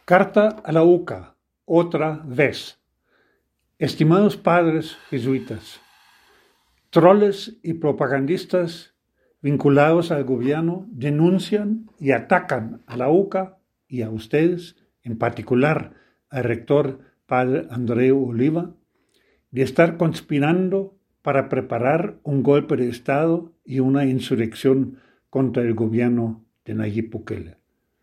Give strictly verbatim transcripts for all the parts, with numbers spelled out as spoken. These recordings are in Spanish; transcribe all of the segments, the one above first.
Carta a la U C A, otra vez. Estimados padres jesuitas, troles y propagandistas vinculados al gobierno denuncian y atacan a la U C A y a ustedes, en particular al rector padre Andreu Oliva, de estar conspirando para preparar un golpe de Estado y una insurrección contra el gobierno de Nayib Bukele.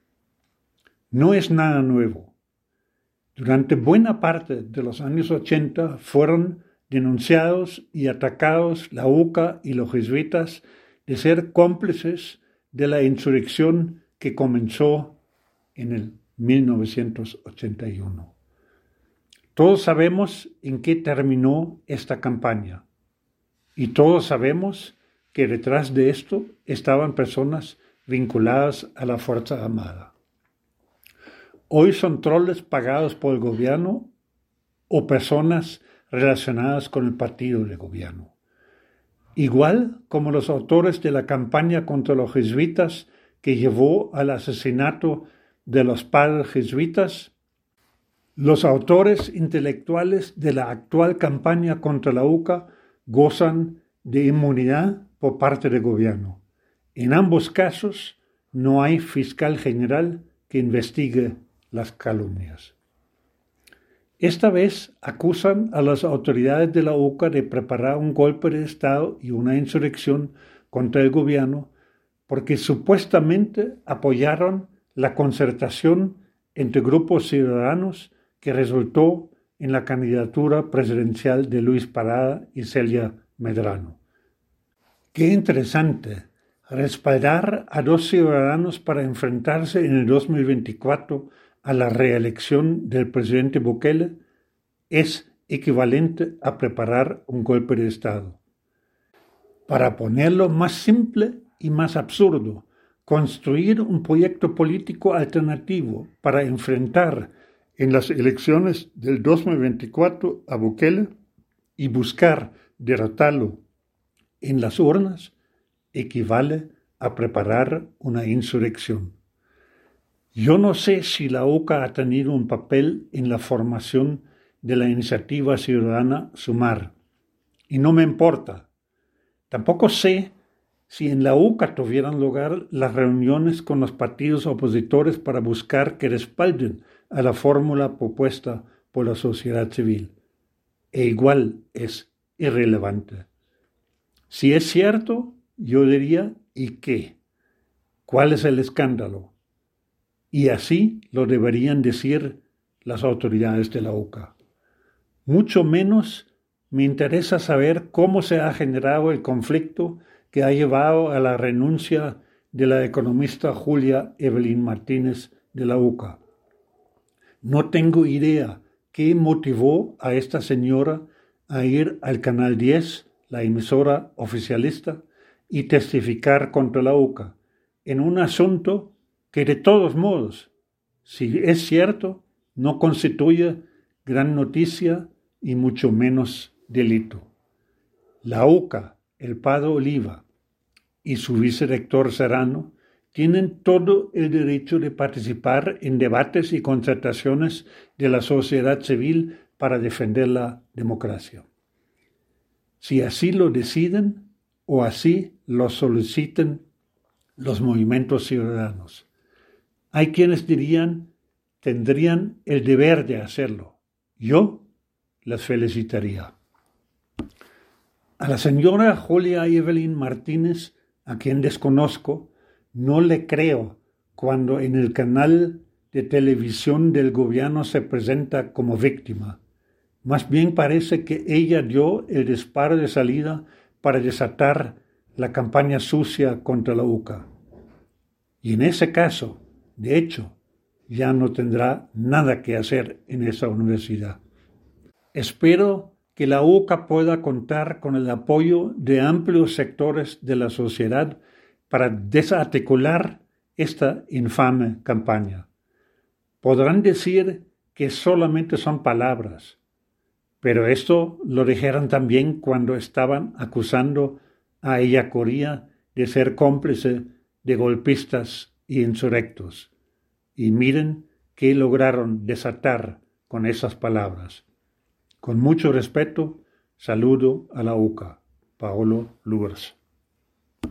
No es nada nuevo. Durante buena parte de los años ochenta fueron denunciados y atacados la U C A y los jesuitas de ser cómplices de la insurrección que comenzó en el mil novecientos ochenta y uno. Todos sabemos en qué terminó esta campaña y todos sabemos que detrás de esto estaban personas vinculadas a la Fuerza Armada. Hoy son troles pagados por el gobierno o personas relacionadas con el partido de gobierno. Igual como los autores de la campaña contra los jesuitas que llevó al asesinato de los padres jesuitas, los autores intelectuales de la actual campaña contra la U C A gozan de inmunidad por parte del gobierno. En ambos casos no hay fiscal general que investigue las calumnias. Esta vez acusan a las autoridades de la U C A de preparar un golpe de Estado y una insurrección contra el gobierno porque supuestamente apoyaron la concertación entre grupos ciudadanos que resultó en la candidatura presidencial de Luis Parada y Celia Medrano. Qué interesante respaldar a dos ciudadanos para enfrentarse en el dos mil veinticuatro a la reelección del presidente Bukele es equivalente a preparar un golpe de Estado. Para ponerlo más simple y más absurdo, construir un proyecto político alternativo para enfrentar en las elecciones del dos mil veinticuatro a Bukele y buscar derrotarlo en las urnas equivale a preparar una insurrección. Yo no sé si la U C A ha tenido un papel en la formación de la iniciativa ciudadana Sumar, y no me importa. Tampoco sé si en la U C A tuvieron lugar las reuniones con los partidos opositores para buscar que respalden a la fórmula propuesta por la sociedad civil. E igual es irrelevante. Si es cierto, yo diría, ¿y qué? ¿Cuál es el escándalo? Y así lo deberían decir las autoridades de la U C A. Mucho menos me interesa saber cómo se ha generado el conflicto que ha llevado a la renuncia de la economista Julia Evelyn Martínez de la U C A. No tengo idea qué motivó a esta señora a ir al Canal diez, la emisora oficialista, y testificar contra la U C A en un asunto que de todos modos, si es cierto, no constituye gran noticia y mucho menos delito. La U C A, el padre Oliva y su vicerrector Serrano tienen todo el derecho de participar en debates y concertaciones de la sociedad civil para defender la democracia. Si así lo deciden o así lo soliciten los movimientos ciudadanos. Hay quienes dirían, tendrían el deber de hacerlo. Yo les felicitaría. A la señora Julia Evelyn Martínez, a quien desconozco, no le creo cuando en el canal de televisión del gobierno se presenta como víctima. Más bien parece que ella dio el disparo de salida para desatar la campaña sucia contra la U C A. Y en ese caso, de hecho, ya no tendrá nada que hacer en esa universidad. Espero que la U C A pueda contar con el apoyo de amplios sectores de la sociedad para desarticular esta infame campaña. Podrán decir que solamente son palabras, pero esto lo dijeron también cuando estaban acusando a Ellacuría de ser cómplice de golpistas y insurrectos. Y miren qué lograron desatar con esas palabras. Con mucho respeto, saludo a la U C A. Paolo Lurs.